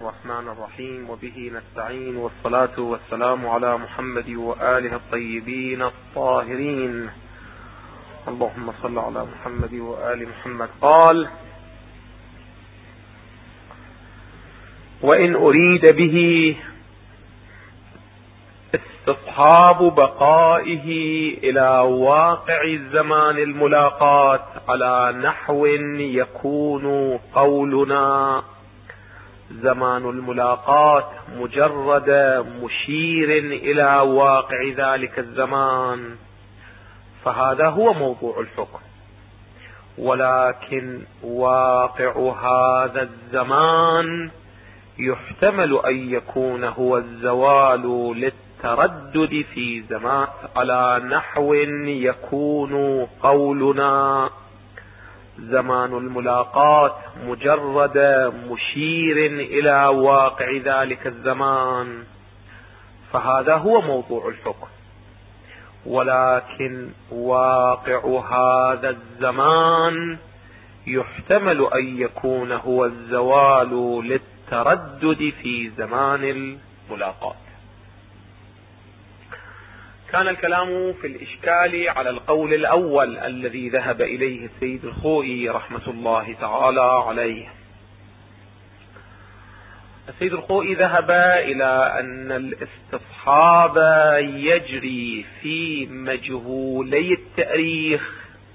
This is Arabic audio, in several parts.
الرحمن الرحيم، وبه نستعين، والصلاة والسلام على محمد وآله الطيبين الطاهرين. اللهم صل على محمد وآل محمد. قال: وإن أريد به استصحاب بقائه إلى واقع زمان الملاقات على نحو يكون قولنا زمان الملاقات مجرد مشير إلى واقع ذلك الزمان، فهذا هو موضوع الحكم. ولكن واقع هذا الزمان يحتمل أن يكون هو الزوال للتردد في زمان على نحو يكون قولنا زمان الملاقات مجرد مشير إلى واقع ذلك الزمان، فهذا هو موضوع الحكم. ولكن واقع هذا الزمان يحتمل أن يكون هو الزوال للتردد في زمان الملاقات. كان الكلام في الإشكال على القول الأول الذي ذهب إليه السيد الخوئي رحمة الله تعالى عليه. السيد الخوئي ذهب إلى أن الاستصحاب يجري في مجهولي التاريخ،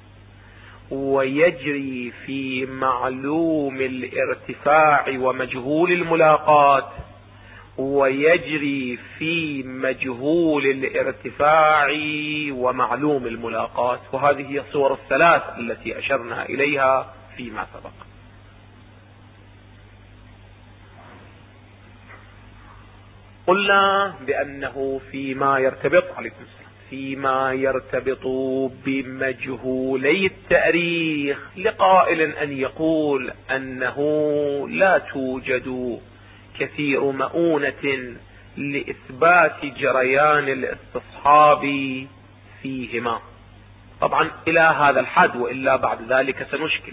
ويجري في معلوم الارتفاع ومجهول الملاقات، ويجري في مجهول الارتفاع ومعلوم الملاقات. وهذه هي الصور الثلاث التي أشرنا إليها فيما سبق. قلنا بأنه فيما يرتبط فيما يرتبط بمجهولي التاريخ لقائل أن يقول أنه لا توجد كثير مؤونة لإثبات جريان الاستصحاب فيهما، طبعا إلى هذا الحد، وإلا بعد ذلك سنشكل.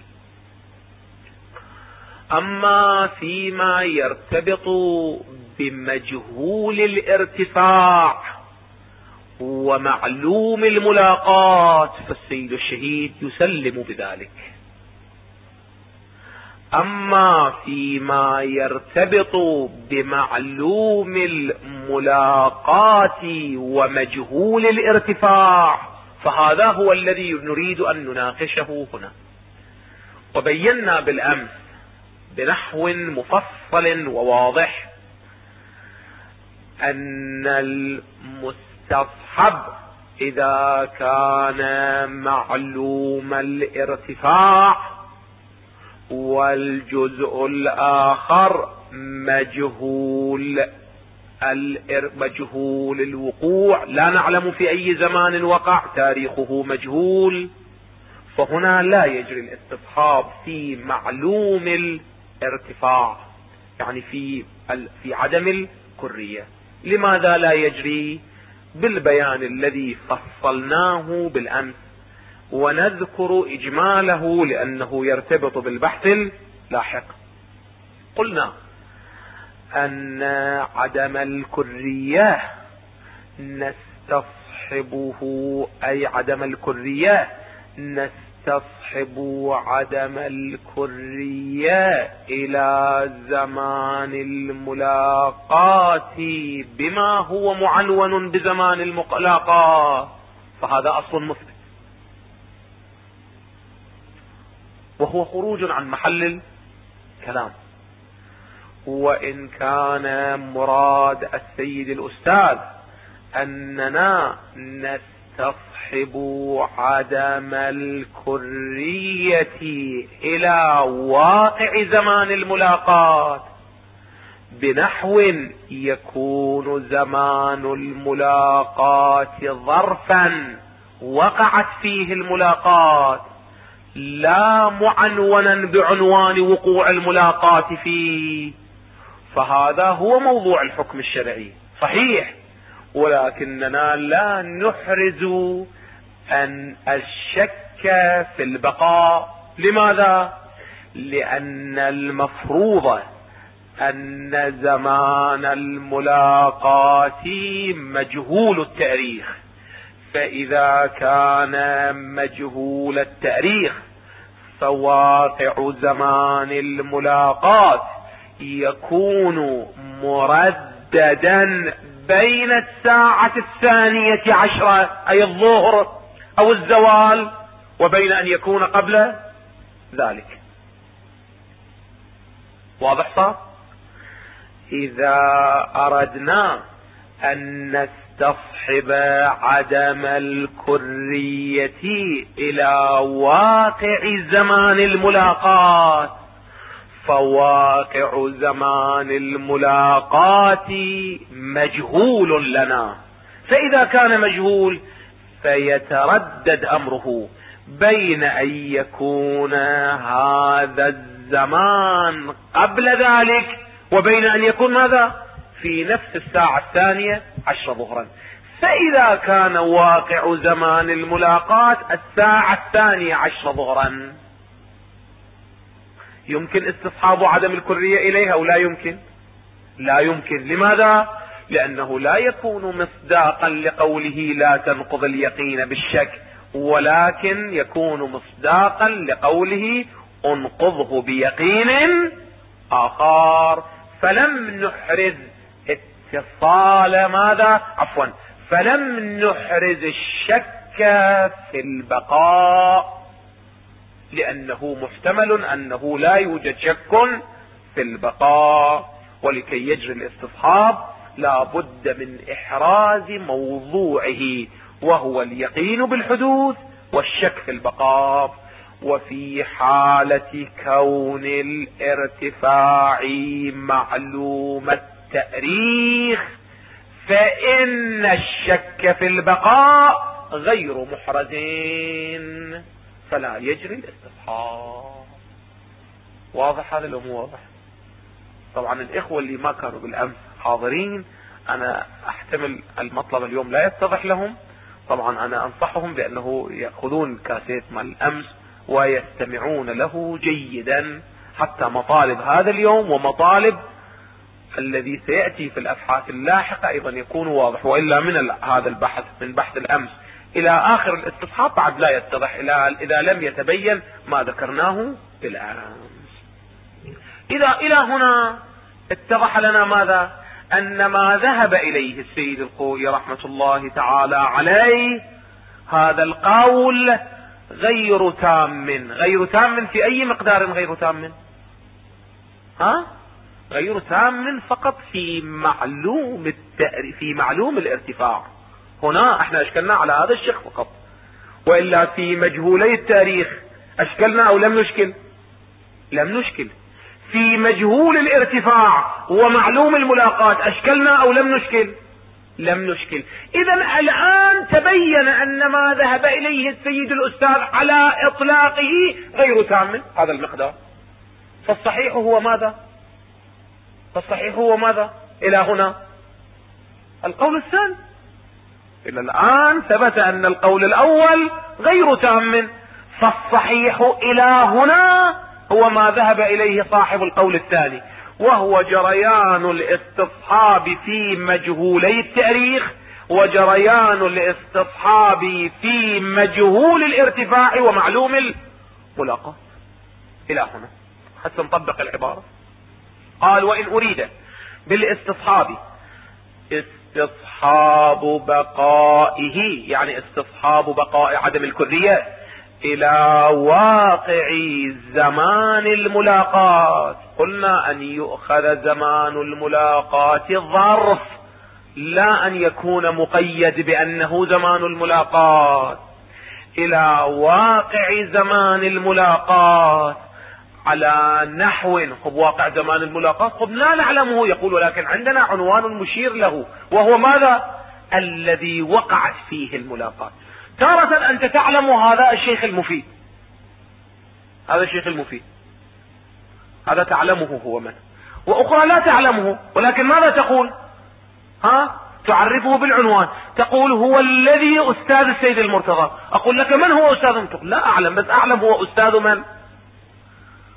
أما فيما يرتبط بمجهول الارتفاع ومعلوم الملاقات فالسيد الشهيد يسلم بذلك. أما فيما يرتبط بمعلوم الملاقات ومجهول الارتفاع فهذا هو الذي نريد أن نناقشه هنا. وبينا بالأمس بنحو مفصل وواضح أن المستصحب إذا كان معلوم الارتفاع والجزء الآخر مجهول الوقوع، لا نعلم في أي زمان وقع، تاريخه مجهول، فهنا لا يجري الاستصحاب في معلوم الارتفاع، يعني في عدم الكرية. لماذا لا يجري؟ بالبيان الذي فصلناه بالأمس، ونذكر إجماله لأنه يرتبط بالبحث اللاحق. قلنا أن عدم الكرية نستصحبه، أي عدم الكرية نستصحب عدم الكرية إلى زمان الملاقات بما هو معنون بزمان الملاقات، فهذا أصل مثبت، وهو خروج عن محل الكلام. وإن كان مراد السيد الأستاذ أننا نستصحب عدم الكرية إلى واقع زمان الملاقات بنحو يكون زمان الملاقات ظرفا وقعت فيه الملاقات لا معنونا بعنوان وقوع الملاقات فيه، فهذا هو موضوع الحكم الشرعي صحيح، ولكننا لا نحرز أن الشك في البقاء. لماذا؟ لأن المفروض أن زمان الملاقاة مجهول التاريخ، فإذا كان مجهول التاريخ فواقع زمان الملاقاة يكون مرددا بين الساعة 12 أي الظهر أو الزوال وبين أن يكون قبل ذلك. واضح صار؟ إذا أردنا أن نستصحب عدم الكرية إلى واقع زمان الملاقاة، فواقع زمان الملاقاة مجهول لنا، فإذا كان مجهول فيتردد أمره بين أن يكون هذا الزمان قبل ذلك وبين أن يكون ماذا في نفس الساعة 12 ظهرا. فإذا كان واقع زمان الملاقاة الساعة 12 ظهرا يمكن استصحاب عدم الكرية إليها أو لا يمكن؟ لا يمكن. لماذا؟ لأنه لا يكون مصداقا لقوله لا تنقض اليقين بالشك، ولكن يكون مصداقا لقوله انقضه بيقين آخر. فلم نحرز اتصال ماذا فلم نحرز الشك في البقاء، لأنه محتمل أنه لا يوجد شك في البقاء، ولكي يجري الاستصحاب لا بد من إحراز موضوعه وهو اليقين بالحدوث والشك في البقاء. وفي حالة كون الارتفاع معلوم التاريخ فإن الشك في البقاء غير محرزين، فلا يجري الاستصحاب. واضح هذا لو مو واضح؟ طبعا الإخوة اللي ما كانوا بالأمس حاضرين أنا أحتمل المطلب اليوم لا يتضح لهم، طبعا أنا أنصحهم بأنه يأخذون كاسيت مال الأمس ويستمعون له جيدا حتى مطالب هذا اليوم ومطالب الذي سيأتي في الأبحاث اللاحقة أيضا يكون واضح، وإلا من هذا البحث من بحث الأمس إلى آخر الاستصحاب بعد لا يتضح إذا لم يتبين ما ذكرناه بالأمس. إذا إلى هنا اتضح لنا ماذا؟ أن ما ذهب إليه السيد الخوئي رحمة الله تعالى عليه هذا القول غير تام. غير تام في أي مقدار غير تام؟ غير تام فقط في معلوم الارتفاع. هنا احنا اشكلنا على هذا الشق فقط، وإلا في مجهولي التاريخ اشكلنا او لم نشكل؟ لم نشكل. في مجهول الارتفاع ومعلوم الملاقاة اشكلنا او لم نشكل؟ لم نشكل. اذا الان تبين ان ما ذهب اليه السيد الاستاذ على اطلاقه غير تام هذا المقدار. فالصحيح هو ماذا؟ الى هنا القول الثاني. الى الان ثبت ان القول الاول غير تام، فالصحيح الى هنا هو ما ذهب اليه صاحب القول الثاني، وهو جريان الاستصحاب في مجهولي التاريخ وجريان الاستصحاب في مجهول الارتفاع ومعلوم الملاقاة. الى هنا حتى نطبق العبارة. قال وإن أريد بالاستصحاب استصحاب بقائه، يعني استصحاب بقاء عدم الكرية إلى واقع زمان الملاقاة، قلنا أن يؤخذ زمان الملاقاة ظرف لا أن يكون مقيد بأنه زمان الملاقاة. إلى واقع زمان الملاقاة على نحو واقع زمان الملاقاة لا نعلمه، يقول ولكن عندنا عنوان مشير له وهو ماذا؟ الذي وقعت فيه الملاقاة. تارة أنت تعلم هذا الشيخ المفيد، هذا تعلمه هو من، وأخرى لا تعلمه، ولكن ماذا تقول؟ تعرفه بالعنوان، تقول هو الذي أستاذ السيد المرتضى. أقول لك من هو أستاذ؟ تقول لا أعلم، بس أعلم هو أستاذ من.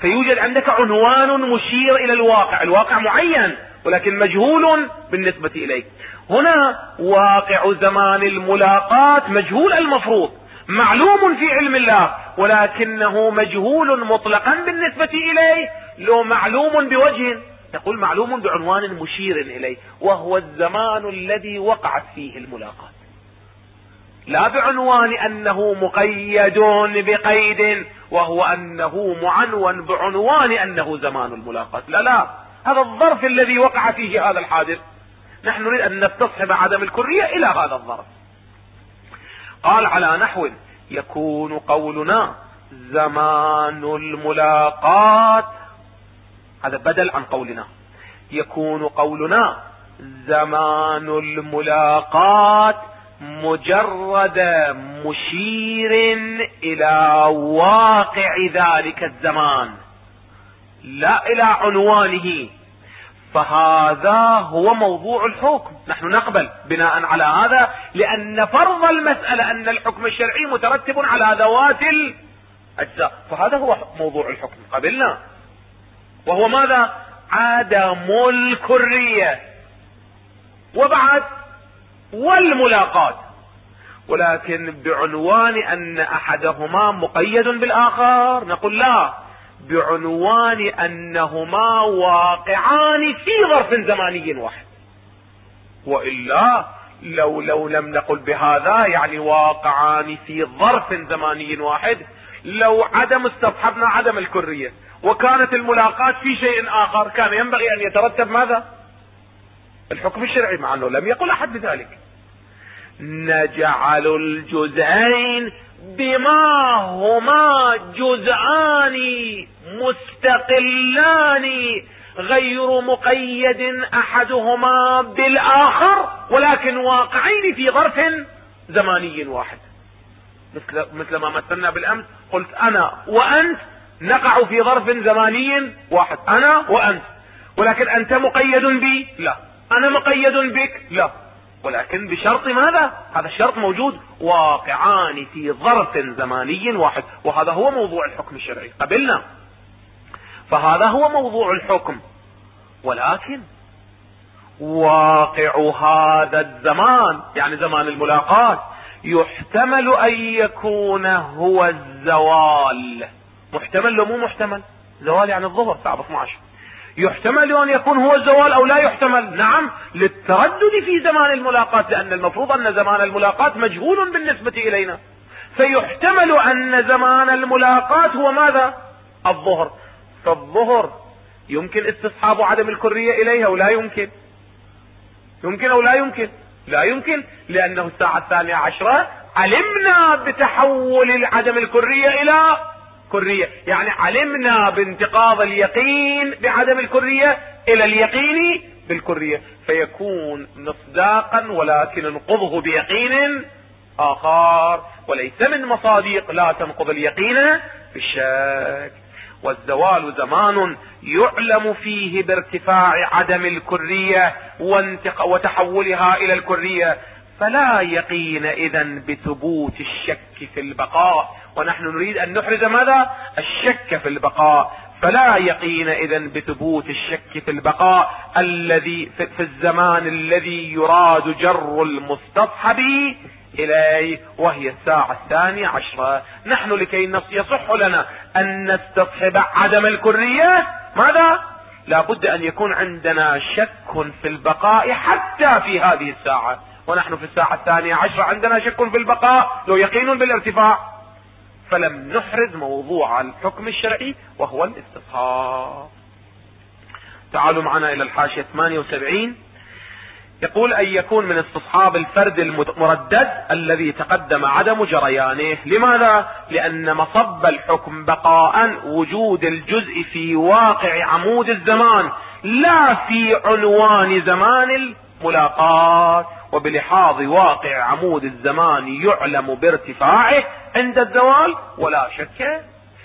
فيوجد عندك عنوان مشير الى الواقع، الواقع معين ولكن مجهول بالنسبة اليك. هنا واقع زمان الملاقات مجهول المفروض، معلوم في علم الله ولكنه مجهول مطلقا بالنسبة اليه، لو معلوم بوجه، يقول معلوم بعنوان مشير اليه، وهو الزمان الذي وقعت فيه الملاقات، لا بعنوان انه مقيد بقيد وهو انه معنون بعنوان انه زمان الملاقات، لا، هذا الظرف الذي وقع فيه هذا الحادث، نحن نريد ان نستصحب عدم الكرية الى هذا الظرف. قال على نحو يكون قولنا زمان الملاقات، هذا بدل عن قولنا، يكون قولنا زمان الملاقات مجرد مشير الى واقع ذلك الزمان لا الى عنوانه، فهذا هو موضوع الحكم. نحن نقبل بناء على هذا، لان فرض المسألة ان الحكم الشرعي مترتب على ذوات الاجزاء، فهذا هو موضوع الحكم، قبلنا، وهو ماذا؟ عدم الكرية وبعد والملاقات، ولكن بعنوان ان احدهما مقيد بالاخر، نقول لا، بعنوان انهما واقعان في ظرف زماني واحد، وإلا لو لم نقل بهذا يعني واقعان في ظرف زماني واحد، لو استصحبنا عدم الكرية وكانت الملاقات في شيء اخر، كان ينبغي ان يترتب ماذا؟ الحكم الشرعي، مع انه لم يقل احد بذلك. نجعل الجزئين بما هما جزءان مستقلان غير مقيد احدهما بالاخر، ولكن واقعين في ظرف زماني واحد، مثل ما مثلنا بالامس، قلت انا وانت نقع في ظرف زماني واحد، انا وانت، ولكن انت مقيد بي؟ لا. انا مقيد بك؟ لا. ولكن بشرط ماذا؟ هذا الشرط موجود، واقعان في ظرف زماني واحد، وهذا هو موضوع الحكم الشرعي، قبلنا، فهذا هو موضوع الحكم. ولكن واقع هذا الزمان يعني زمان الملاقات يحتمل ان يكون هو الزوال. محتمل لو مو محتمل؟ زوال يعني الظهر الساعة 12. يحتمل ان يكون هو الزوال او لا يحتمل؟ نعم، للتردد في زمان الملاقات، لان المفروض ان زمان الملاقات مجهول بالنسبة الينا، فيحتمل ان زمان الملاقات هو ماذا؟ الظهر. فالظهر يمكن استصحاب عدم الكرية اليها ولا يمكن؟ يمكن او لا يمكن؟ لا يمكن، لانه الساعة 12 علمنا بتحول عدم الكرية الى كرية، يعني علمنا بانتقاض اليقين بعدم الكرية الى اليقين بالكرية، فيكون مصداقا ولكن انقضه بيقين اخر، وليس من مصادق لا تنقض اليقين بالشك. والزوال زمان يعلم فيه بارتفاع عدم الكرية وتحولها الى الكرية، فلا يقين اذن بثبوت الشك في البقاء، ونحن نريد ان نحرز ماذا؟ الشك في البقاء. فلا يقين اذن بثبوت الشك في البقاء الذي في الزمان الذي يراد جر المستصحب اليه، وهي الساعة 12. نحن لكي يصح لنا ان نستصحب عدم الكرية ماذا؟ لا بد ان يكون عندنا شك في البقاء حتى في هذه الساعة، ونحن في الساعة 12 عندنا شك في البقاء لو يقين بالارتفاع، فلم نحرز موضوع الحكم الشرعي وهو الاستصحاب. تعالوا معنا الى الحاشية 78. يقول ان يكون من استصحاب الفرد المردد الذي تقدم عدم جريانه. لماذا؟ لان مصب الحكم بقاء وجود الجزء في واقع عمود الزمان لا في عنوان زمان الملاقات، وبلحاظ واقع عمود الزمان يعلم بارتفاعه عند الزوال ولا شك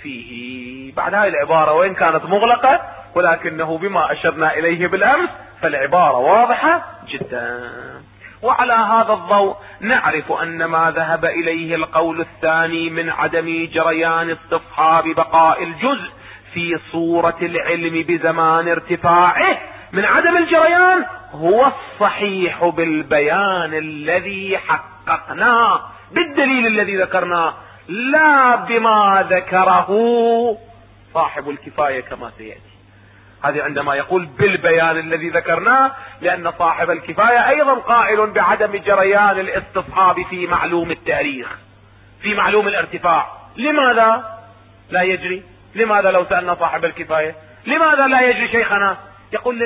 فيه. بعد هذه العبارة وين كانت مغلقة، ولكنه بما اشرنا اليه بالامس فالعبارة واضحة جدا. وعلى هذا الضوء نعرف ان ما ذهب اليه القول الثاني من عدم جريان استصحاب بقاء الجزء في صورة العلم بزمان ارتفاعه من عدم الجريان هو الصحيح بالبيان الذي حققناه بالدليل الذي ذكرناه، لا بما ذكره صاحب الكفاية كما سيأتي. هذه عندما يقول بالبيان الذي ذكرناه، لأن صاحب الكفاية أيضا قائل بعدم جريان الاستصحاب في معلوم التاريخ، في معلوم الارتفاع. لماذا لا يجري؟ لماذا لو سألنا صاحب الكفاية لماذا لا يجري شيخنا؟ يقول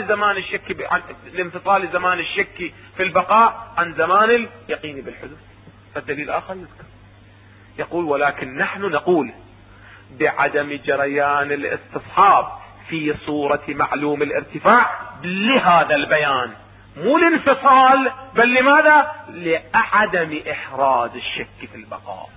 لانفصال زمان الشك في البقاء عن زمان اليقين بالحدوث. فالدليل آخر يذكر، يقول ولكن نحن نقول بعدم جريان الاستصحاب في صورة معلوم الارتفاع لهذا البيان، مو الانفصال، بل لماذا؟ لعدم إحراز الشك في البقاء.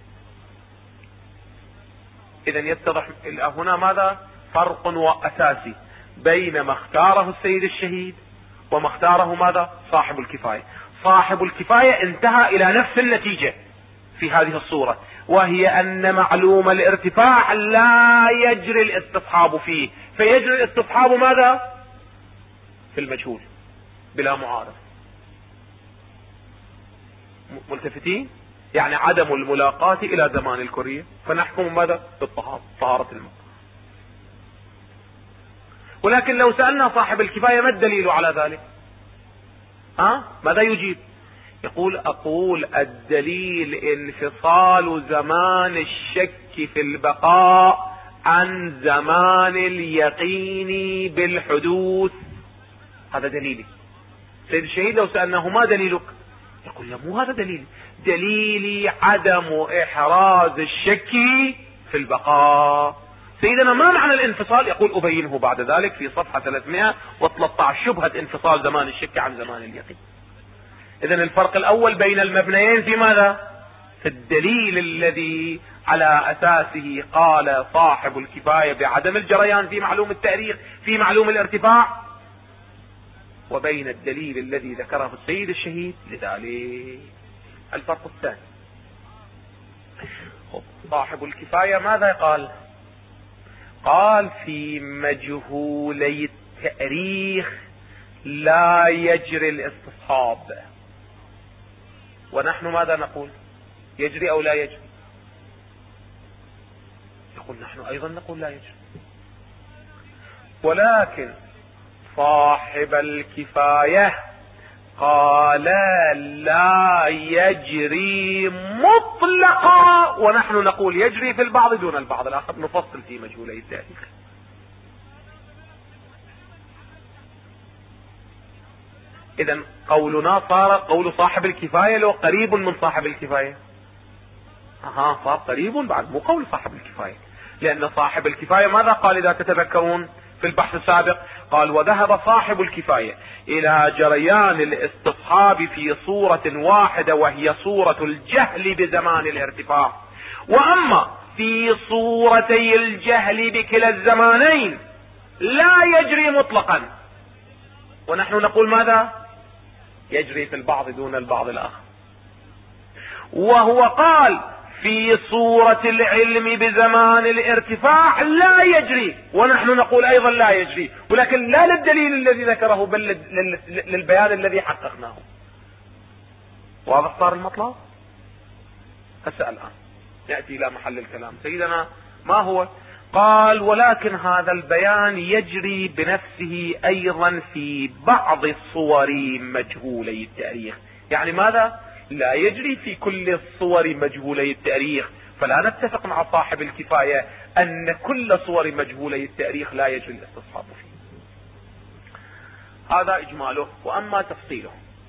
إذا يتضح هنا ماذا؟ فرق وأساسي بين ما اختاره السيد الشهيد وما اختاره ماذا؟ صاحب الكفاية. صاحب الكفاية انتهى إلى نفس النتيجة في هذه الصورة، وهي أن معلوم الارتفاع لا يجري الاستصحاب فيه، فيجري الاستصحاب ماذا؟ في المجهول بلا معارض. ملتفتين؟ يعني عدم الملاقاة إلى زمان الكرية، فنحكم ماذا؟ بالطهارة الماء. ولكن لو سألنا صاحب الكفاية ما الدليل على ذلك؟ ماذا يجيب؟ يقول أقول الدليل انفصال زمان الشك في البقاء عن زمان اليقين بالحدوث، هذا دليلي. سيد الشهيد لو سألناه ما دليلك؟ يقول لا مو هذا دليلي، دليلي عدم إحراز الشك في البقاء. سيدنا ما معنى الانفصال؟ يقول أبينه بعد ذلك في صفحة 313 شبهة انفصال زمان الشك عن زمان اليقين. إذن الفرق الأول بين المبنيين في ماذا؟ في الدليل الذي على أساسه قال صاحب الكفاية بعدم الجريان في معلوم التاريخ في معلوم الارتفاع، وبين الدليل الذي ذكره السيد الشهيد لذلك. الفرق الثاني، صاحب الكفاية ماذا قال؟ قال في مجهولي التاريخ لا يجري الاستصحاب، ونحن ماذا نقول؟ يجري أو لا يجري؟ يقول نحن أيضا نقول لا يجري. ولكن صاحب الكفاية قال لا يجري مطلقا، ونحن نقول يجري في البعض دون البعض الآخر. نفصل في مجهولي التاريخ. إذا قولنا صار قول صاحب الكفاية لو قريب من صاحب الكفاية. صار قريب بعد، مو قول صاحب الكفاية، لأن صاحب الكفاية ماذا قال إذا تتذكرون في البحث السابق؟ قال وذهب صاحب الكفاية إلى جريان الاستصحاب في صورة واحدة وهي صورة الجهل بزمان الارتفاع، وأما في صورتي الجهل بكلا الزمانين لا يجري مطلقا، ونحن نقول ماذا؟ يجري في البعض دون البعض الآخر. وهو قال في صورة العلم بزمان الارتفاع لا يجري، ونحن نقول أيضا لا يجري، ولكن لا للدليل الذي ذكره بل للبيان الذي حققناه. واضح صار المطلب؟ هسه الآن يأتي إلى محل الكلام. سيدنا ما هو؟ قال ولكن هذا البيان يجري بنفسه أيضا في بعض الصور مجهولي التاريخ. يعني ماذا؟ لا يجري في كل الصور مجهولي التاريخ، فلا نتفق مع صاحب الكفاية أن كل صور مجهولي التاريخ لا يجري الاستصحاب فيه. هذا إجماله. وأما تفصيله،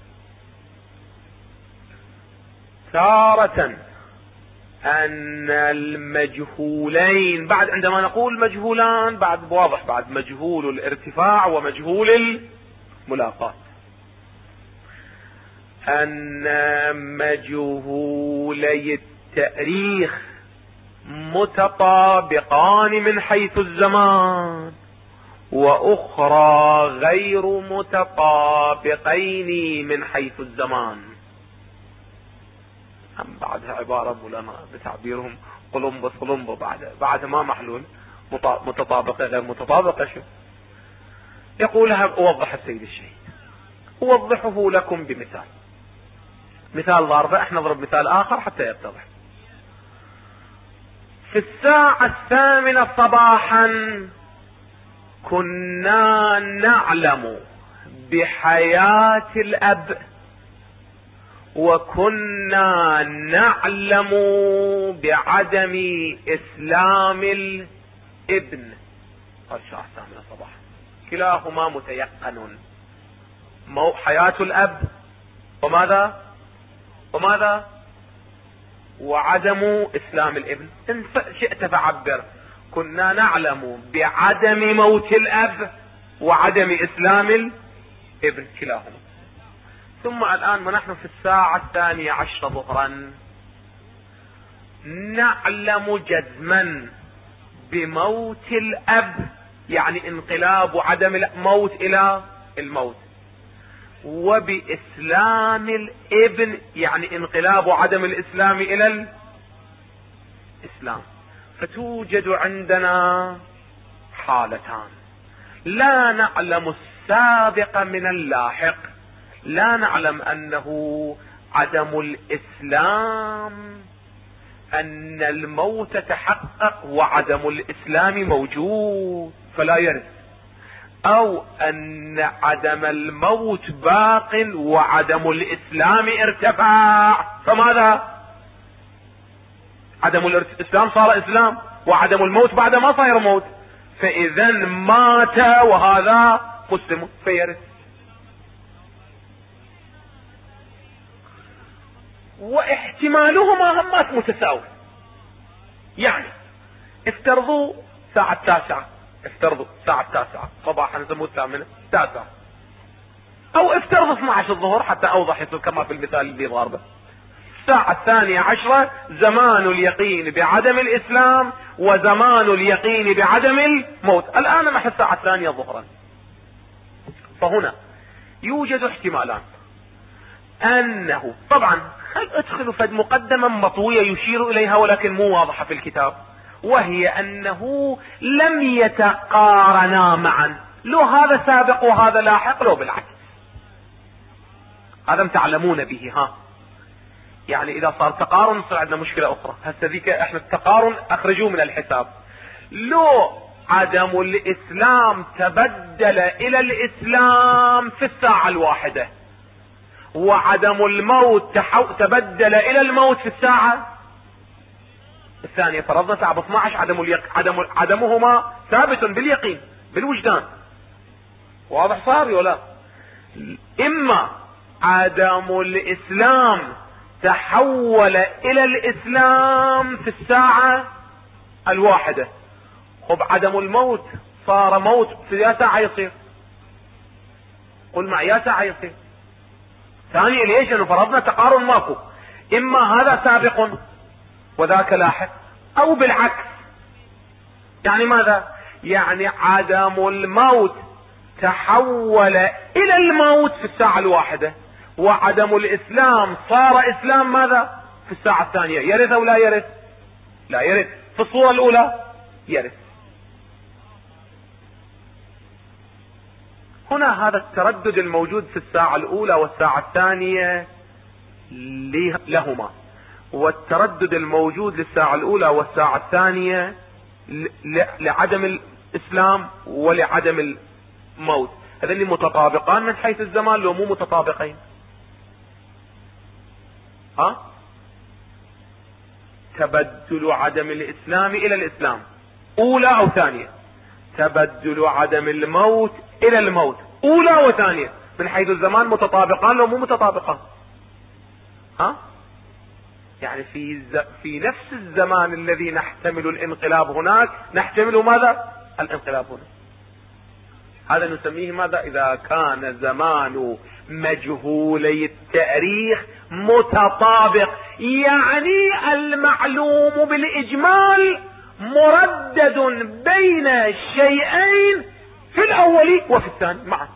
تارة أن المجهولين بعد، عندما نقول مجهولان بعد واضح، بعد مجهول الارتفاع ومجهول الملاقاة، أن مجهولي التاريخ متطابقان من حيث الزمان، وأخرى غير متطابقين من حيث الزمان. هم بعدها عبارة مولانا بتعبيرهم قلمبس بعد ما محلول متطابقة غير متطابقة. شو يقولها؟ أوضح السيد الشيخ، أوضحه لكم بمثال، مثال ضاربة. احنا نضرب مثال آخر حتى يتضح. في الساعة 8 صباحا كنا نعلم بحياة الأب، وكنا نعلم بعدم إسلام الابن. الساعة 8 صباحا كلاهما متيقن، حياة الأب وماذا وعدم إسلام الابن. إن شئت فعبر، كنا نعلم بعدم موت الأب وعدم إسلام الابن كلاهما. ثم الآن ونحن في الساعة 12 ظهرا نعلم جزما بموت الأب، يعني انقلاب عدم الموت إلى الموت، وبإسلام الابن يعني انقلاب عدم الإسلام إلى الإسلام. فتوجد عندنا حالتان، لا نعلم السابق من اللاحق، لا نعلم أنه عدم الإسلام، أن الموت تحقق وعدم الإسلام موجود فلا يرث، أو أن عدم الموت باق وعدم الإسلام ارتفع. فماذا؟ عدم الإسلام صار إسلام، وعدم الموت بعد ما صار موت، فإذا مات وهذا مسلم فيرث. واحتمالهما همات متساوي. يعني افترضوا الساعة 9، افترضوا الساعة 9 صباحا نسموه 8 9، او افترضوا 12 الظهر حتى اوضح يصير كما في المثال اللي ضاربه. الساعة 12 زمان اليقين بعدم الإسلام وزمان اليقين بعدم الموت. الآن نحن الساعة 2 ظهرا، فهنا يوجد احتمالان. أنه طبعا ادخلوا فد مقدمة مطوية يشير إليها ولكن مو واضحة في الكتاب، وهي أنه لم يتقارنا معا، لو هذا سابق وهذا لاحق، لو بالعكس. هذا تعلمون به. يعني إذا صار تقارن صار عندنا مشكلة أخرى. هسه ذيك احنا التقارن أخرجوه من الحساب. لو عدم الإسلام تبدل إلى الإسلام في الساعة 1، وعدم الموت تبدل إلى الموت في الساعة 2، فرضنا ساعة 12 عدمهما ثابت باليقين بالوجدان. واضح صار ولا؟ إما عدم الإسلام تحول إلى الإسلام في الساعة 1، خب عدم الموت صار موت في يا ساعة يصير. قل معي يا ساعة يصير. ثانيا ليش؟ لأنه فرضنا تقارن ماكو، إما هذا سابق وذاك لاحق، أو بالعكس. يعني ماذا؟ يعني عدم الموت تحول إلى الموت في الساعة 1، وعدم الإسلام صار إسلام ماذا؟ في الساعة 2. يرث أو لا يرث؟ لا يرث. في الصورة الأولى يرث. هنا هذا التردد الموجود في الساعة الأولى والساعة 2 لهما، والتردد الموجود للساعة الأولى والساعة 2 لعدم الإسلام ولعدم الموت. هذين متطابقان من حيث الزمان لو مو متطابقين؟ تبدل عدم الإسلام إلى الإسلام أولى أو ثانية، تبدل عدم الموت إلى الموت أولى وثانية. من حيث الزمان متطابقان لو مو متطابقان؟ يعني في نفس الزمان الذي نحتمل الانقلاب هناك نحتمل ماذا؟ الانقلاب هنا. هذا نسميه ماذا؟ إذا كان زمان مجهولي التاريخ متطابق، يعني المعلوم بالإجمال مردد بين الشيئين في الأول وفي الثاني معا.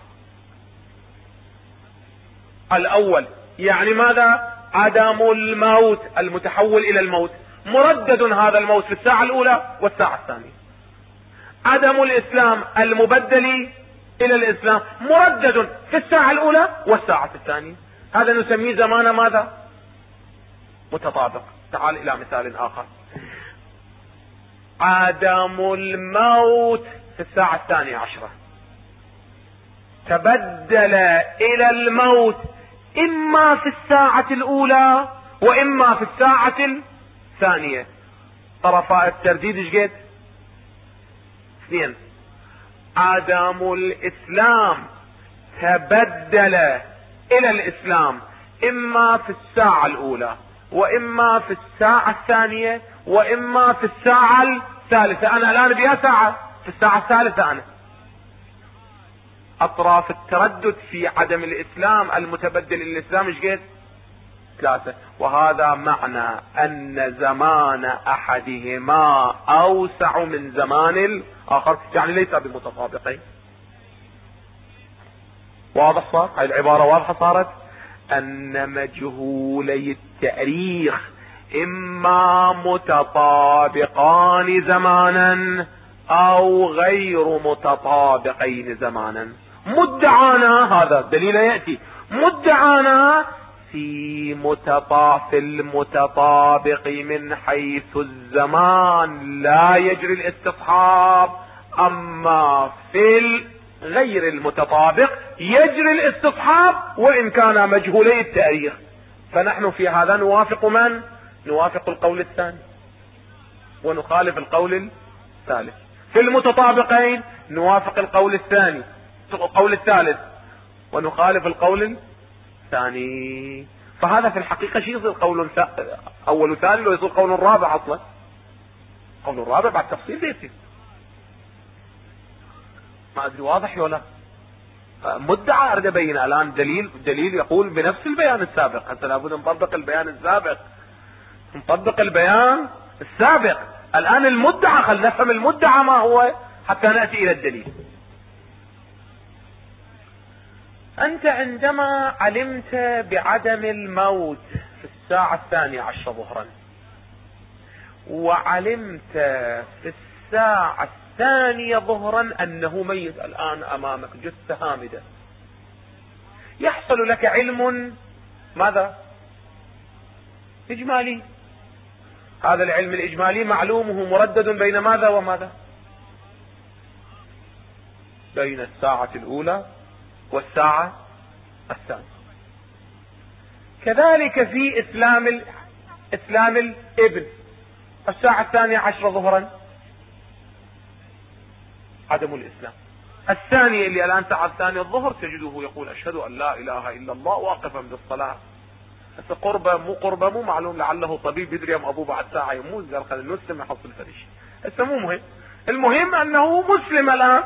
الأول يعني ماذا؟ عدم الموت المتحول إلى الموت، مردد هذا الموت في الساعة الأولى والساعة 2. عدم الاسلام المبدل الى الاسلام مردد في الساعة الاولى والساعة الثانية. هذا نسميه زمان ماذا؟ متطابق. تعال الى مثال اخر. عدم الموت في الساعة 12 تبدل الى الموت اما في الساعة الاولى واما في الساعة الثانية. طرفاء الترديد ايش قد؟ 2. عدم الاسلام تبدل الى الاسلام اما في الساعة الاولى واما في الساعة الثانية واما في الساعة الثالثة. انا الان بيا ساعة في الساعة الثالثة. انا اطراف التردد في عدم الاسلام المتبدل الى الاسلام ايش قد؟ 3. وهذا معنى ان زمان احدهما اوسع من زمان الاخر، يعني ليس بمتطابقين. واضح صار؟ هاي العبارة واضحة صارت. ان مجهولي التاريخ اما متطابقان زمانا او غير متطابقين زمانا. مدعانا، هذا الدليل يأتي، مدعانا في المتطابق من حيث الزمان لا يجري الاستصحاب، اما في غير المتطابق يجري الاستصحاب وان كان مجهولي التاريخ. فنحن في هذا نوافق من؟ نوافق القول الثاني ونخالف القول الثالث. في المتطابقين نوافق القول الثاني، القول الثالث، ونخالف القول الثاني. فهذا في الحقيقة شيء يصير قول اول وثاني ويصير قول رابع. اصلا قول الرابع بعد تفصيل يصير. ما ادري واضح ولا؟ مدعى اريد ابين الان دليل يقول بنفس البيان السابق. حتى لابد نطبق البيان السابق، نطبق البيان السابق. الان المدعى، خل نفهم المدعى ما هو حتى نأتي الى الدليل. انت عندما علمت بعدم الموت في الساعة 12 ظهرا، وعلمت في الساعة 2 ظهرا انه ميت الان امامك جثة هامدة، يحصل لك علم ماذا؟ اجمالي. هذا العلم الاجمالي معلومه مردد بين ماذا وماذا؟ بين الساعة الاولى والساعة الثانية. كذلك في اسلام الابن الساعة 12 ظهرا عدم الاسلام. الثانية اللي الان الساعة 2 الظهر تجده يقول اشهد ان لا اله الا الله واقفا بالصلاة. هسه قربة مو قربة مو معلوم، لعله طبيب يدري ام ابوه بعد ساعة يموت، قال خلينا نسلم يحصل فريش. هسه مو مهم، المهم انه مسلم الان،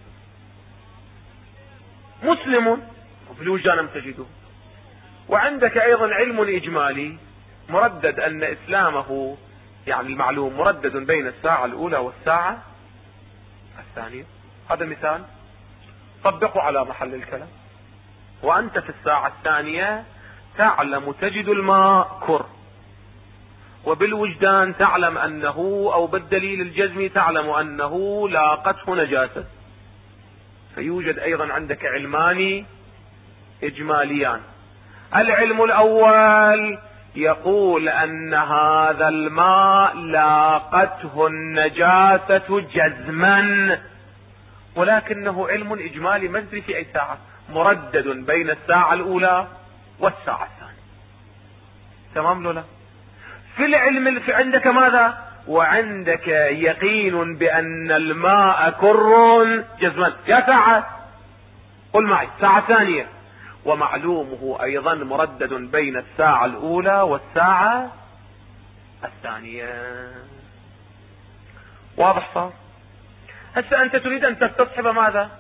مسلم وفي الوجدان تجده. وعندك ايضا علم اجمالي مردد ان اسلامه يعني المعلوم مردد بين الساعة الاولى والساعة الثانية. هذا مثال طبقه على محل الكلام. وانت في الساعة الثانية تعلم تجد الماء كر، وبالوجدان تعلم انه او بالدليل الجزمي تعلم انه لاقته نجاسة. فيوجد ايضا عندك علمان اجماليان. العلم الاول يقول ان هذا الماء لاقته النجاسة جزما، ولكنه علم اجمالي ما ندري في اي ساعة، مردد بين الساعة الاولى والساعة الثانية. تمام لولا؟ في العلم في عندك ماذا؟ وعندك يقين بان الماء كر جزما. يا ساعة قل معي ساعة ثانية، ومعلومه ايضا مردد بين الساعة الاولى والساعة الثانية. واضح صار؟ هسه انت تريد ان تستصحب ماذا؟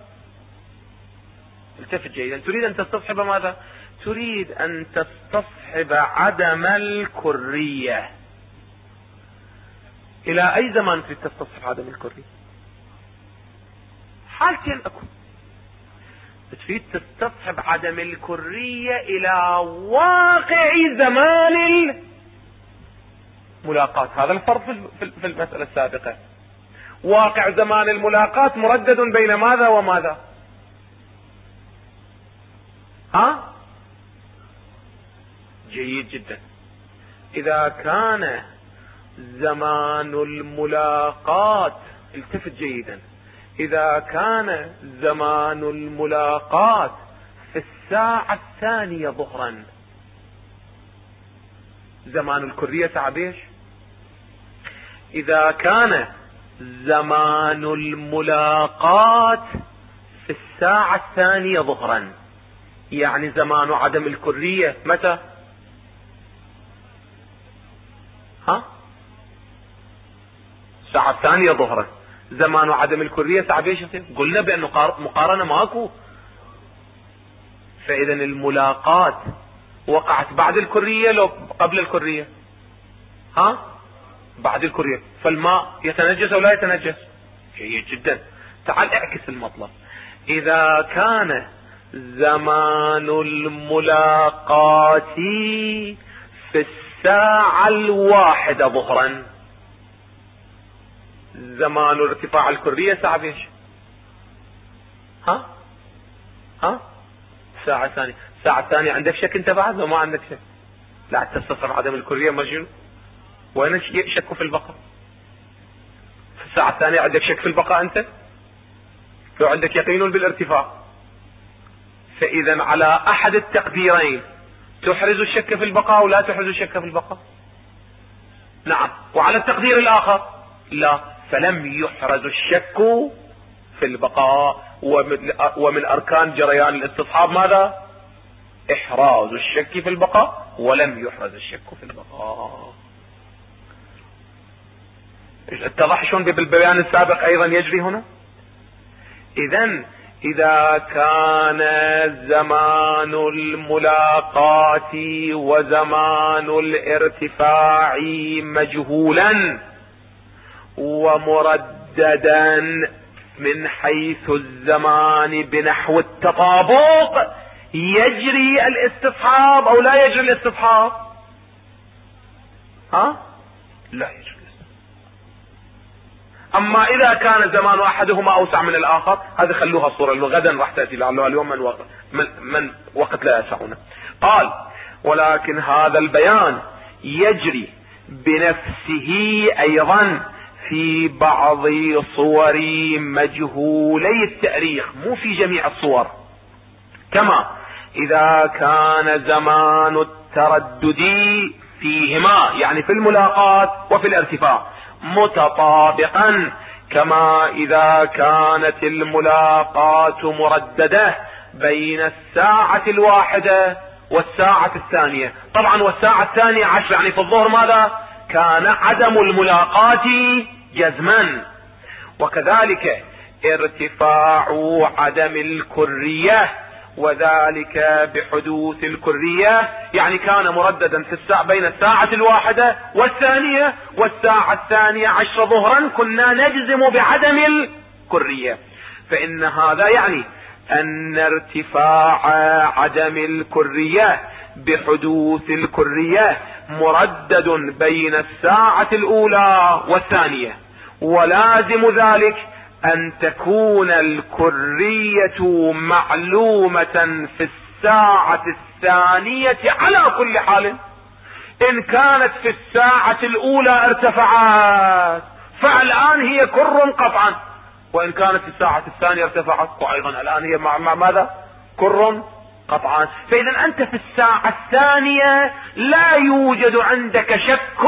التفت جيدا. تريد ان تستصحب ماذا؟ تريد ان تستصحب عدم الكرية. الى اي زمان تريد تستصحب عدم الكرية؟ حالتين اكو. تريد تستصحب عدم الكرية الى واقع زمان الملاقات. هذا الفرق في المسألة السابقة. واقع زمان الملاقاة مردد بين ماذا وماذا؟ جيد جدا. إذا كان زمان الملاقاة، التفت جيدا، إذا كان زمان الملاقاة في الساعة الثانية ظهرا، زمان الكرية ساعة بيش؟ إذا كان زمان الملاقاة في الساعة الثانية ظهرا، يعني زمان عدم الكرية متى؟ الساعة الثانية ظهرا. زمان عدم الكرية ساعة بيش؟ قلنا بأن مقارنة ماكو. فإذا الملاقاة وقعت بعد الكرية لو قبل الكرية؟ بعد الكرية. فالماء يتنجس او لا يتنجس؟ جيد جدا. تعال اعكس المطلب. اذا كان زمان الملاقاة في الساعة الواحدة ظهرا، زمان ارتفاع الكرية ساعة بيش؟ ساعة ثانية. ساعة ثانية عندك شك انت بعد وما عندك شك؟ لا تستصر عدم الكرية مجنون. وين شك في البقاء؟ في الساعة الثانية عندك شك في البقاء انت؟ لو عندك يقين بالارتفاع. فاذا على احد التقديرين تحرز الشك في البقاء ولا تحرز الشك في البقاء؟ نعم. وعلى التقدير الاخر لا، فلم يحرز الشك في البقاء. ومن اركان جريان الاستصحاب ماذا؟ احراز الشك في البقاء، ولم يحرز الشك في البقاء. اتضح شلون بالبيان السابق ايضا يجري هنا؟ اذا كان زمان الملاقاة وزمان الارتفاع مجهولا ومرددا من حيث الزمان بنحو التطابق، يجري الاستصحاب او لا يجري الاستصحاب؟ لا يجري. اما اذا كان زمان احدهما اوسع من الاخر، هذه خلوها صورة غدا راح تأتي، لعله اليوم من وقت لا يسعنا. قال: ولكن هذا البيان يجري بنفسه ايضا في بعض صور مجهولي التاريخ، مو في جميع الصور. كما اذا كان زمان التردد فيهما، يعني في الملاقاة وفي الارتفاع، متطابقا، كما اذا كانت الملاقاة مرددة بين الساعة الواحدة والساعة الثانية. طبعا والساعة الثانية 10، يعني في الظهر ماذا؟ كان عدم الملاقاة جزما. وكذلك ارتفاع عدم الكرية، وذلك بحدوث الكرية، يعني كان مرددا في بين الساعة الواحدة والثانية والساعة الثانية 10 ظهرا، كنا نجزم بعدم الكرية. فإن هذا يعني أن ارتفاع عدم الكرية بحدوث الكرية مردد بين الساعة الأولى والثانية، ولازم ذلك أن تكون الكرية معلومة في الساعة الثانية على كل حال. إن كانت في الساعة الأولى ارتفعت فالآن هي كر قطعا، وإن كانت في الساعة الثانية ارتفعت وأيضا الآن هي مع ماذا؟ كر قطعا. فإذا أنت في الساعة الثانية لا يوجد عندك شك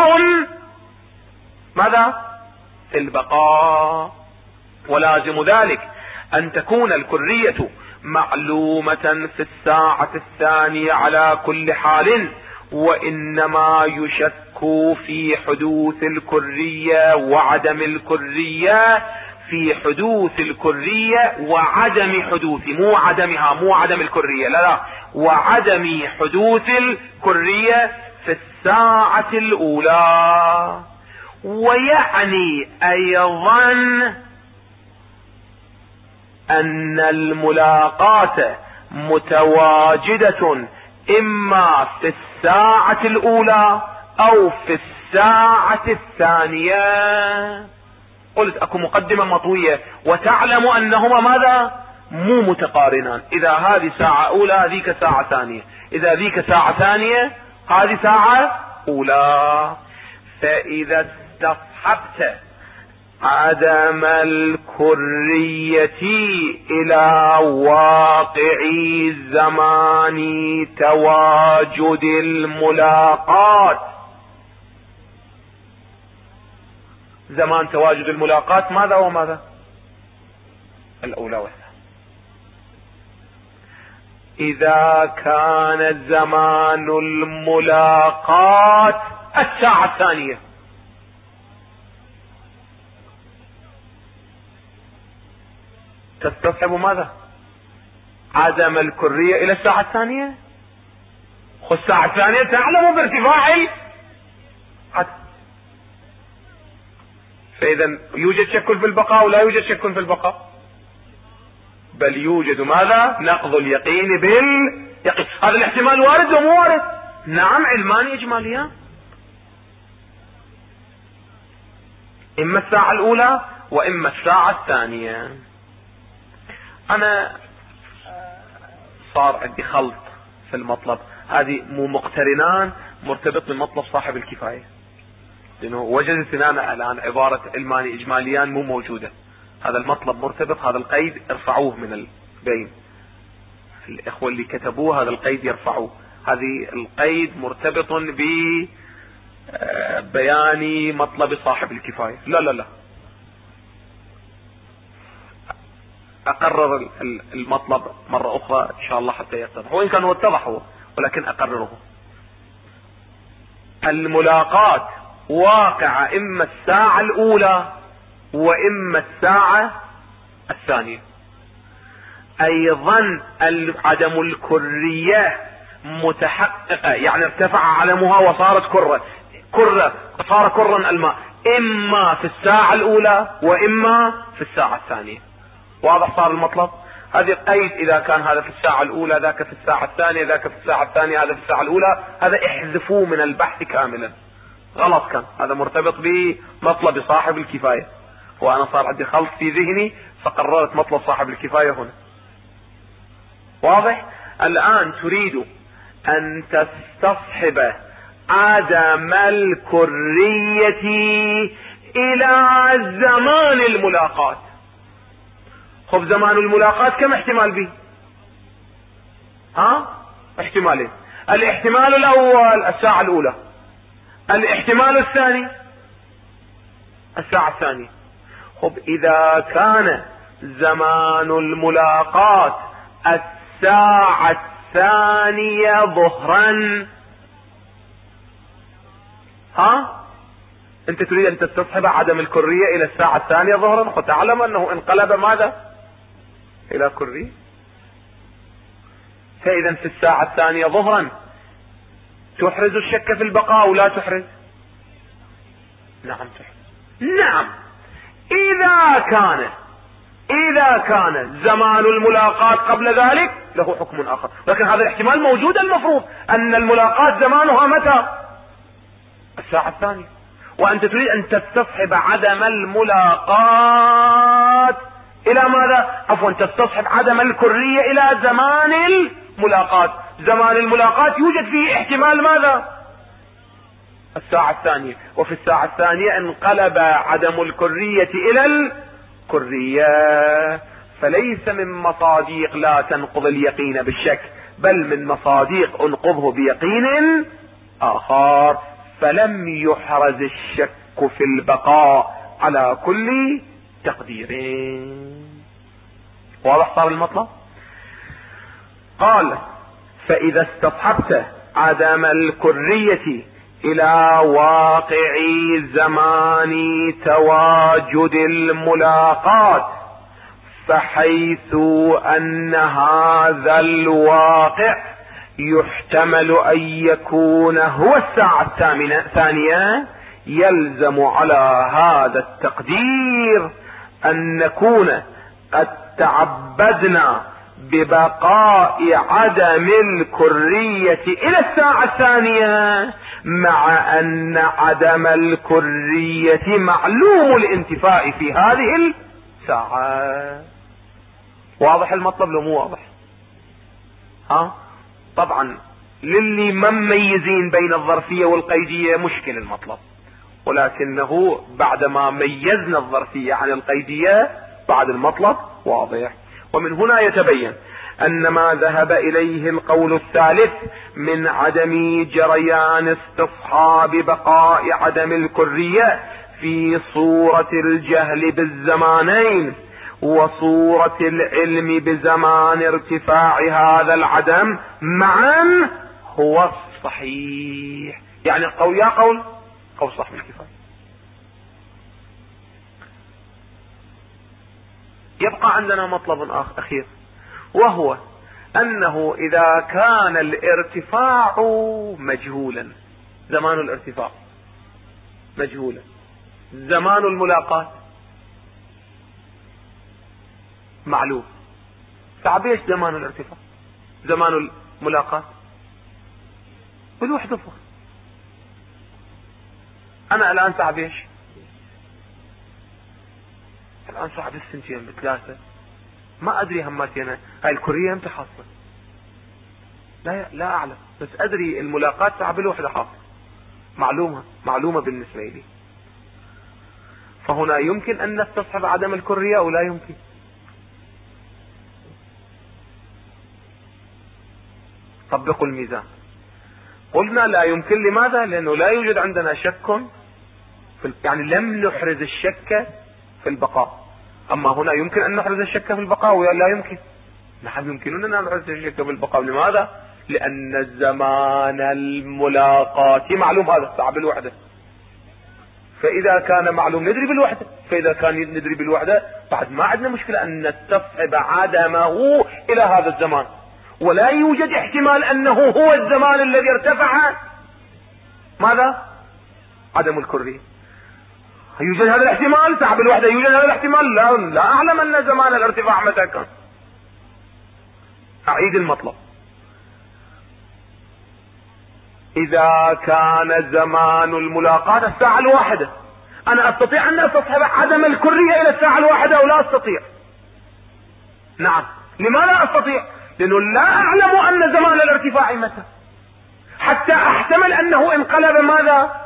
ماذا؟ في البقاء. ولازم ذلك أن تكون الكرية معلومة في الساعة الثانية على كل حال، وإنما يشك في حدوث الكرية وعدم الكرية، في حدوث الكرية وعدم حدوث، مو عدمها، مو عدم الكرية، لا، وعدم حدوث الكرية في الساعة الأولى. ويعني أيضا أن الملاقاة متواجدة إما في الساعة الأولى أو في الساعة الثانية. قلت اكو مقدمة مطوية وتعلم انهما ماذا؟ مو متقارنان. اذا هذه ساعة اولى هذيك ساعة ثانية، اذا ذيك ساعة ثانية هذه ساعة اولى. فاذا استصحبت عدم الكرية الى واقع زمان تواجد الملاقات، زمان تواجد الملاقات ماذا وماذا؟ الاولى والثانية. اذا كان زمان الملاقات الساعة الثانية، تستصحب ماذا؟ عدم الكرية الى الساعة الثانية. الساعة الثانية تعلم بارتفاع فاذا يوجد شك في البقاء ولا يوجد شك في البقاء؟ بل يوجد ماذا؟ نقض اليقين باليقين. هذا الاحتمال وارد ومو وارد؟ نعم، علمان اجماليان، اما الساعة الاولى واما الساعة الثانية. انا صار عندي خلط في المطلب، هذه مو مقترنان مرتبط بمطلب صاحب الكفاية، لانه وجدت انا الان عبارة علماني اجماليان مو موجودة. هذا المطلب مرتبط، هذا القيد ارفعوه من البين، الاخوة اللي كتبوه هذا القيد يرفعوه. هذه القيد مرتبط ببيان مطلب صاحب الكفاية. لا لا لا، اقرر المطلب مرة اخرى ان شاء الله حتى يتضح، وان كان هو اتضح هو، ولكن اقرره. الملاقات واقعة اما الساعة الاولى واما الساعة الثانية. ايضا عدم الكرية متحققة، يعني ارتفع علمها وصارت كرة صار كرا الماء، اما في الساعة الاولى واما في الساعة الثانية. واضح صار المطلب؟ هذه قيد، اذا كان هذا في الساعة الاولى ذاك في الساعة الثانية، ذاك في الساعة الثانية هذا في الساعة الاولى، هذا احذفوه من البحث كاملا، غلط كان، هذا مرتبط بمطلب صاحب الكفاية، وانا صار عندي خلط في ذهني فقررت مطلب صاحب الكفاية هنا. واضح؟ الان تريد ان تستصحب عدم الكرية الى زمان الملاقات. خب زمان الملاقات كم احتمال به؟ احتمالين. الاحتمال الاول الساعة الاولى، الاحتمال الثاني الساعة الثانية. خب اذا كان زمان الملاقات الساعة الثانية ظهرا، انت تريد ان تستصحب عدم الكرية الى الساعة الثانية ظهرا، فتعلم انه انقلب ماذا؟ الى كرية. فاذا في الساعة الثانية ظهرا تحرز الشك في البقاء ولا تحرز؟ نعم تحرز. نعم، اذا كان زمان الملاقات قبل ذلك له حكم اخر، لكن هذا الاحتمال موجود. المفروض ان الملاقات زمانها متى؟ الساعة الثانية، وانت تريد ان تستصحب عدم الملاقات الى ماذا؟ عفوا، تستصحب عدم الكرية الى زمان الملاقات. زمان الملاقات يوجد فيه احتمال ماذا؟ الساعة الثانية، وفي الساعة الثانية انقلب عدم الكرية الى الكرية. فليس من مصاديق لا تنقض اليقين بالشك، بل من مصاديق انقضه بيقين اخر. فلم يحرز الشك في البقاء على كل تقدير. واضح صار المطلب؟ قال: فاذا استصحبت عدم الكرية الى واقع زمان تواجد الملاقات، فحيث ان هذا الواقع يحتمل ان يكون هو الساعة الثانية، يلزم على هذا التقدير ان نكون قد تعبدنا ببقاء عدم الكرية الى الساعة الثانية مع أن عدم الكرية معلوم الانتفاء في هذه الساعة. واضح المطلب لو مو واضح؟ طبعا للي ما مميزين بين الظرفية والقيدية مشكل المطلب، ولكنه بعدما ميزنا الظرفية عن القيدية بعد المطلب واضح. ومن هنا يتبين أن ما ذهب إليه القول الثالث من عدم جريان استصحاب بقاء عدم الكرية في صورة الجهل بالزمانين وصورة العلم بزمان ارتفاع هذا العدم معا هو الصحيح. يعني قول صاحب الكفاية. يبقى عندنا مطلب أخير، وهو أنه إذا كان الارتفاع مجهولا، زمان الارتفاع مجهولا، زمان الملاقاة معلوم، تعبيش زمان الارتفاع زمان الملاقاة بالوحدة فقط. أنا الآن تعبيش، الآن صعب السنتين بثلاثة، ما أدري هماتي أنا هاي الكرية امتى حاصلة، لا أعلم، بس أدري الملاقاة صعب الوحدة حاصلة، معلومة بالنسبة لي. فهنا يمكن أن نستصحب عدم الكرية أو لا يمكن؟ طبقوا الميزان. قلنا لا يمكن. لماذا؟ لأنه لا يوجد عندنا شك يعني لم نحرز الشك في البقاء. أما هنا يمكن أن نحرز الشك في البقاء ولا لا يمكن؟ نحن يمكننا أن نحرز الشك في البقاء. لماذا؟ لأن زمان الملاقاة معلوم، هذا صعب الوحدة، فإذا كان معلوم ندري بالوحدة، فإذا كان ندري بالوحدة بعد ما عندنا مشكلة أن نستصحب عدمه إلى هذا الزمان، ولا يوجد احتمال أنه هو الزمان الذي ارتفع ماذا؟ عدم الكرية. يوجد هذا الاحتمال؟ صعب الوحدة يوجد هذا الاحتمال؟ لا أعلم أن زمان الارتفاع متى كان. أعيد المطلب. إذا كان زمان الملاقاة الساعة الواحدة، أنا أستطيع أن أستصحب عدم الكرية إلى الساعة الواحدة أو لا أستطيع؟ نعم. لماذا أستطيع؟ لأنه لا أعلم أن زمان الارتفاع متى، حتى أحتمل أنه انقلب ماذا؟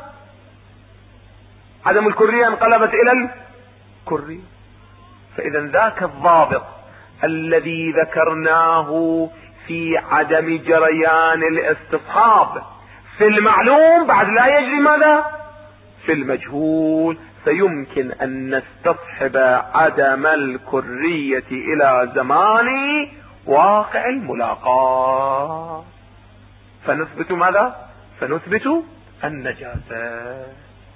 عدم الكرية انقلبت إلى الكرية. فإذا ذاك الضابط الذي ذكرناه في عدم جريان الاستصحاب في المعلوم بعد لا يجري ماذا؟ في المجهول. فيمكن أن نستصحب عدم الكرية إلى زمان واقع الملاقاة، فنثبت ماذا؟ فنثبت النجاسة.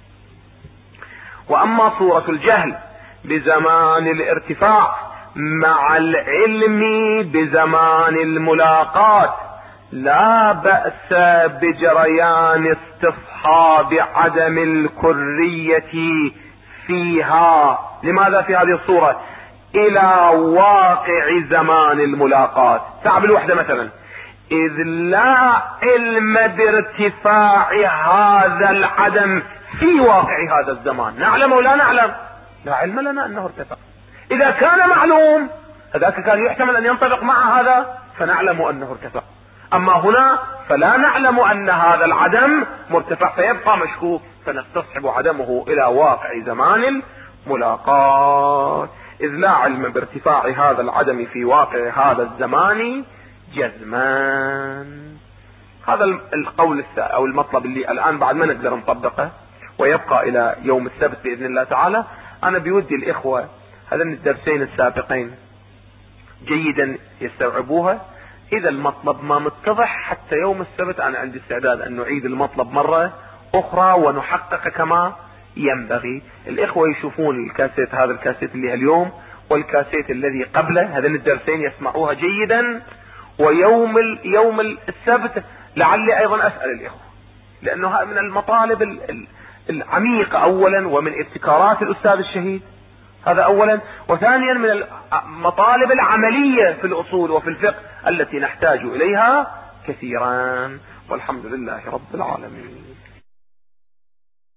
وأما صورة الجهل بزمان الارتفاع مع العلم بزمان الملاقاة لا بأس بجريان استصحاب عدم الكرية فيها. لماذا في هذه الصورة؟ إلى واقع زمان الملاقاة. تعب الوحدة مثلا، إذ لا علم بارتفاع هذا العدم في واقع هذا الزمان. نعلم ولا نعلم؟ لا علم لنا أنه ارتفع. إذا كان معلوم هذاك كان يحتمل أن ينطبق مع هذا فنعلم أنه ارتفع. أما هنا فلا نعلم أن هذا العدم مرتفع فيبقى مشكوك، فنستصحب عدمه إلى واقع زمان الملاقاة، إذ لا علم بارتفاع هذا العدم في واقع هذا الزمان جزمان. هذا القول أو المطلب اللي الآن بعد ما نقدر نطبقه ويبقى إلى يوم السبت بإذن الله تعالى. أنا بودي الإخوة هذين الدرسين السابقين جيدا يستوعبوها. إذا المطلب ما متضح حتى يوم السبت أنا عندي استعداد أن نعيد المطلب مرة أخرى ونحقق كما ينبغي. الإخوة يشوفون الكاسيت، هذا الكاسيت اللي اليوم والكاسيت الذي قبله، هذين الدرسين يسمعوها جيدا. ويوم السبت لعلي أيضا أسأل الإخوة، لأنه من المطالب العميقة أولا، ومن ابتكارات الأستاذ الشهيد هذا أولا، وثانيا من المطالب العملية في الأصول وفي الفقه التي نحتاج إليها كثيرا. والحمد لله رب العالمين.